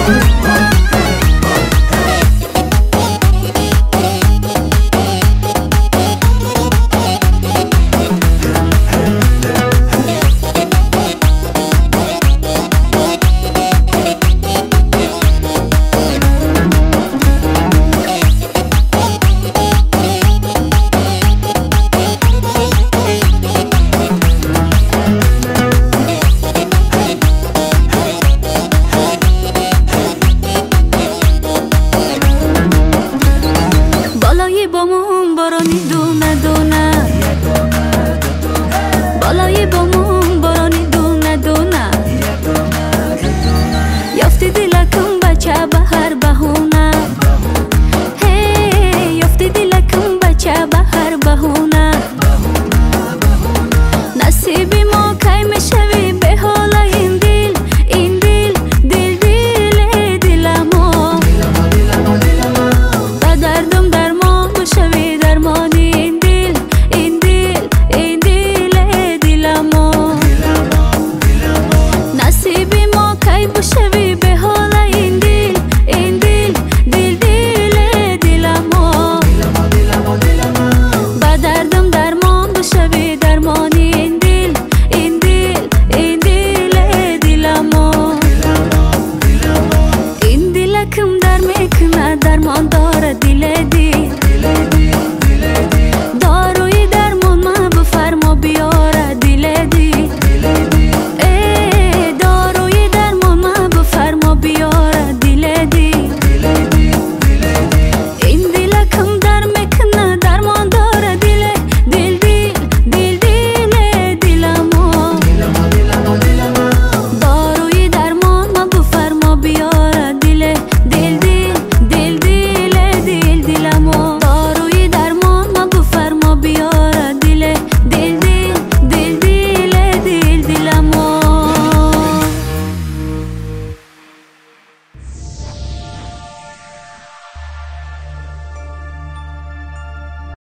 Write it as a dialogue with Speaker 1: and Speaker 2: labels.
Speaker 1: بامون بارانی دونه دونه بالای بامون بارانی دونه دونه یافتی دلکم بچه به هر بهونه هی یافتی دلکم بچه به هر بهونه نصیبی ما کی میشوی به حال این دل این دل دل دل دلمو با دردم درمان بشوی درمانی این دل این دل این دل دلمو نصیبی ما کی بشوی به حال این دل این دل دل دل دلمو با دردم درمان بشوی درمانی این دل این دل این دل دلمو این دلکم در میکنه درمان داره دل